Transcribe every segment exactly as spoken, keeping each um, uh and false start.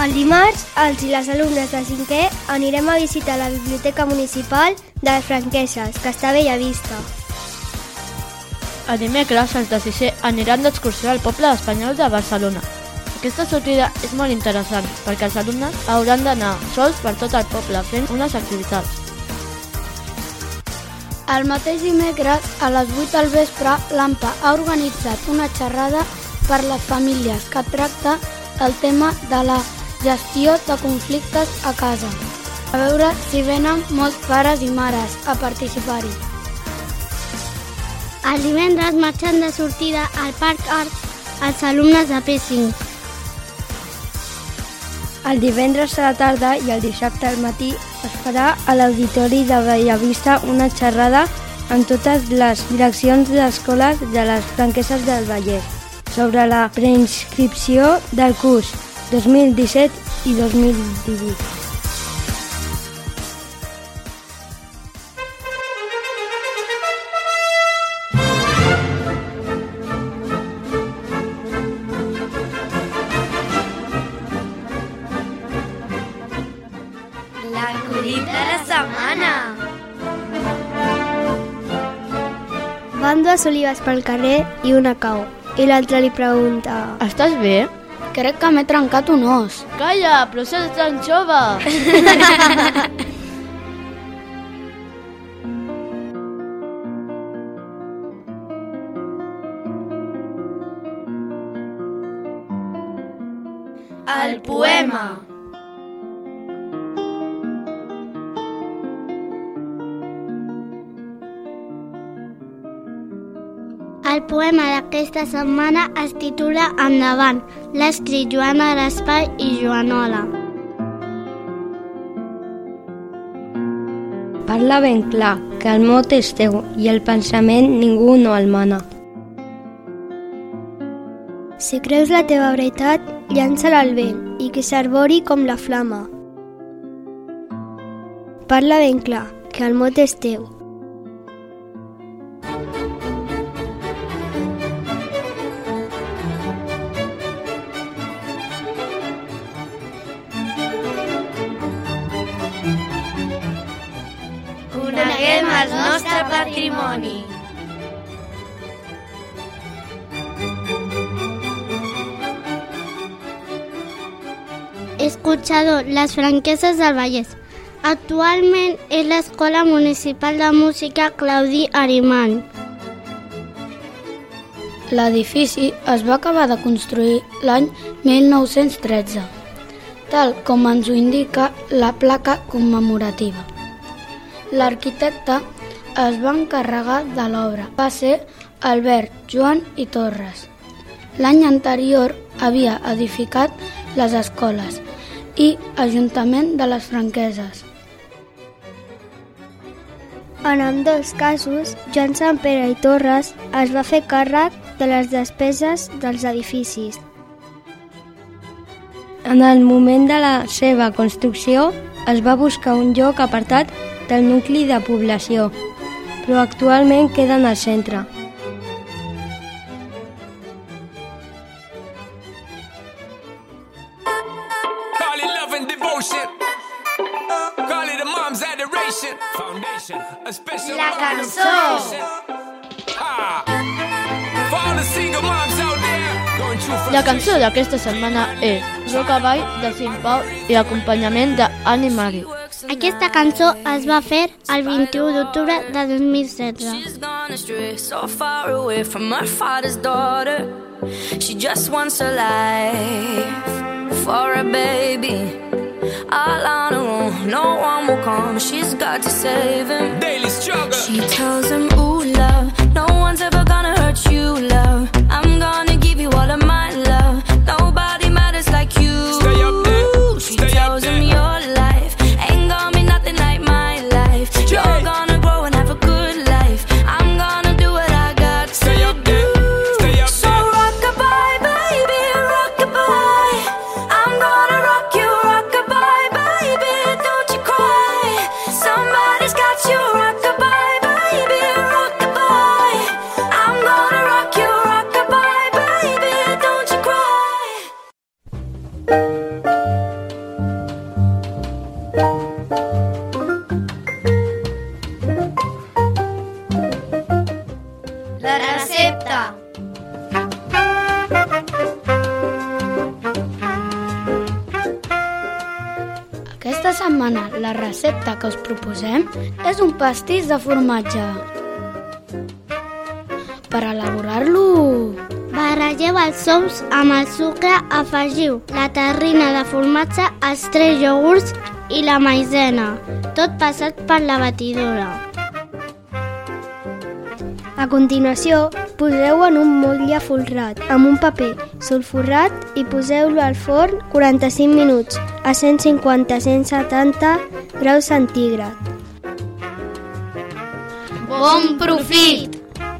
El dimarts, els i les alumnes de cinquè anirem a visitar la Biblioteca Municipal de les Franqueses, que està a Bellavista. El dimecres, els de sisè aniran d'excursió al poble espanyol de Barcelona. Aquesta sortida és molt interessant, perquè els alumnes hauran d'anar sols per tot el poble fent unes activitats. El mateix dimecres, a les vuit del vespre, l'AMPA ha organitzat una xerrada per les famílies que tracta el tema de la gestió de conflictes a casa. A veure si venen molts pares i mares a participar-hi. El divendres marxen de sortida al Parc Art els alumnes de P cinc. El divendres a la tarda i el dissabte al matí es farà a l'Auditori de Bellavista una xerrada amb totes les direccions d'escoles de les Franqueses del Vallès sobre la preinscripció del curs dos mil disset i dos mil divuit. L'acudit de la setmana. Van dues olives pel carrer i una cau. I l'altre li pregunta: Estàs bé? Crec que m'he trencat un os. Calla, però si ets tan jove! El poema. El poema d'aquesta setmana es titula Endavant. L'ha escrit Joana Gaspar i Joanola. Parla ben clar, que el mot és teu i el pensament ningú no el mana. Si creus la teva veritat, llança-la al vent i que s'arbori com la flama. Parla ben clar, que el mot és teu. Coneguem el nostre patrimoni. Escuchador, les Franqueses del Vallès. Actualment és l'Escola Municipal de Música Claudi Arimany. L'edifici es va acabar de construir l'any mil nou-cents tretze, tal com ens ho indica la placa commemorativa. L'arquitecte es va encarregar de l'obra. Va ser Albert Joan i Torres. L'any anterior havia edificat les escoles i Ajuntament de les Franqueses. En ambdós casos, Joan Sampere i Torres es va fer càrrec de les despeses dels edificis. En el moment de la seva construcció es va buscar un lloc apartat del nucli de població, però actualment queda en el centre. La cançó. La cançó d'aquesta setmana és Rockabye de Saint Paul i l'acompanyament d'Annie Marie. Aquesta cançó es va fer el vint-i-u d'octubre de dos mil setze. She's gone astray, so far away from her father's daughter. She just wants a life for a baby. All on her own, no one will come. She's got to save him. Daily struggle. She tells him, ooh, love, no one's ever gonna hurt you, love. I'm gonna give you all of my love. Nobody matters like you. Stay up there. She Stay tells him your life ain't gonna be nothing like my life. You're yeah. gonna grow and have a good life. I'm gonna do what I got Stay to up do. There. Stay up so there. Rock-a-bye, baby, rock-a-bye. I'm gonna rock you, rock-a-bye, baby. Don't you cry. Somebody's got you, rock-a-bye, baby, rock-a-bye. I'm gonna rock you, rock-a-bye, baby. Don't you cry. Aquesta setmana la recepta que us proposem és un pastís de formatge. Per elaborar-lo, barregeu els ous amb el sucre, afegiu la terrina de formatge, els tres iogurts i la maïzena, tot passat per la batidora. A continuació, poseu en un motlle folrat amb un paper sulfurat i poseu-lo al forn quaranta-cinc minuts a cent cinquanta a cent setanta graus centígrads. Bon profit!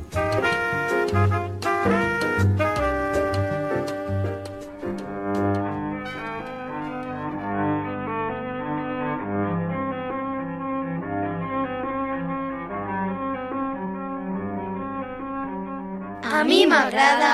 A mi m'agrada.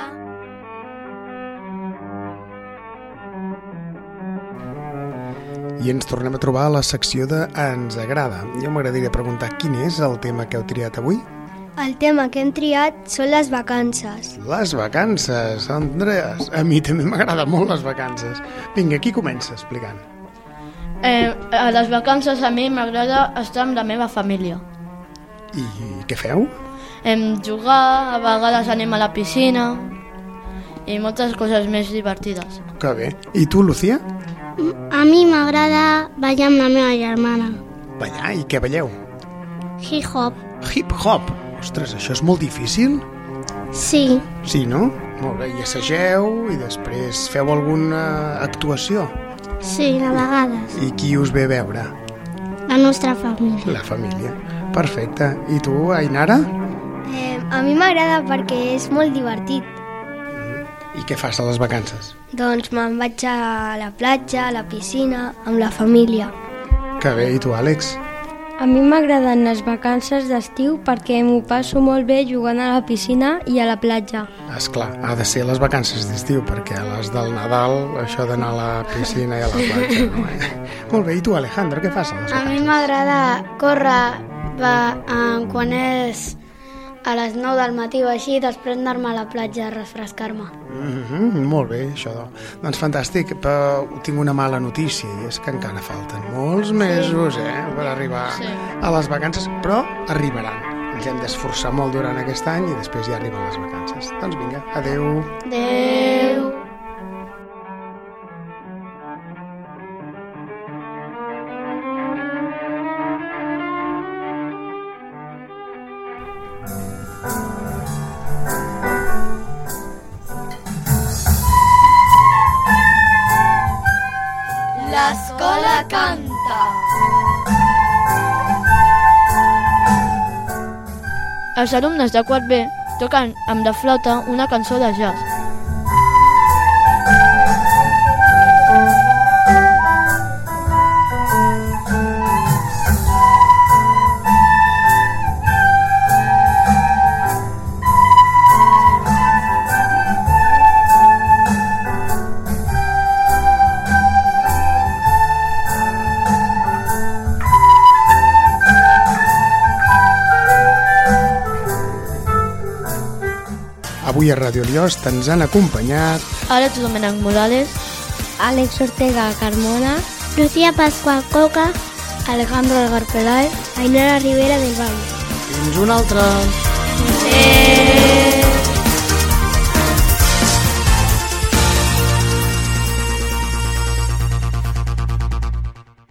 I ens tornem a trobar a la secció de Ens agrada. Jo m'agradaria preguntar quin és el tema que heu triat avui? El tema que hem triat són les vacances. Les vacances, Andreas. A mi també m'agrada molt les vacances. Vinga, qui comença explicant? Eh, a les vacances a mi m'agrada estar amb la meva família. I què feu? Em jugar, a vegades anem a la piscina i moltes coses més divertides. Que bé. I tu, Lucía? A mi m'agrada ballar amb la meva germana. Ballar? I què balleu? Hip-hop. Hip-hop? Ostres, això és molt difícil? Sí. Sí, no? Molt bé. I assageu i després feu alguna actuació? Sí, a vegades. I qui us ve a veure? La nostra família. La família. Perfecte. I tu, Ainara? Eh, a mi m'agrada perquè és molt divertit. I què fas a les vacances? Doncs me'n vaig a la platja, a la piscina, amb la família. Que bé. I tu, Àlex? A mi m'agraden les vacances d'estiu perquè m'ho passo molt bé jugant a la piscina i a la platja. Esclar, ha de ser les vacances d'estiu, perquè a les del Nadal, això d'anar a la piscina i a la platja, no, eh? Molt bé. I tu, Alejandro, què fas a les a vacances? mi m'agrada córrer va, eh, quan és a les nou del matí o així, després anar-me a la platja a refrescar-me. Mm-hmm, molt bé, això. Doncs fantàstic, però tinc una mala notícia, i és que encara falten molts mesos eh, per arribar Sí. a les vacances, però arribaran. Ens hem d'esforçar molt durant aquest any i després ja arriben les vacances. Doncs vinga, adeu. Adéu. L'escola canta. Els alumnes de quart B toquen amb la flauta una cançó de jazz. Avui a Radio Liost ens han acompanyat Àlex Domènech Morales, Àlex Ortega Carmona, Lucía Pascual Coca. Alejandro Algar Peláez. Ainara Rivera del Valle. fins una altra. Eh...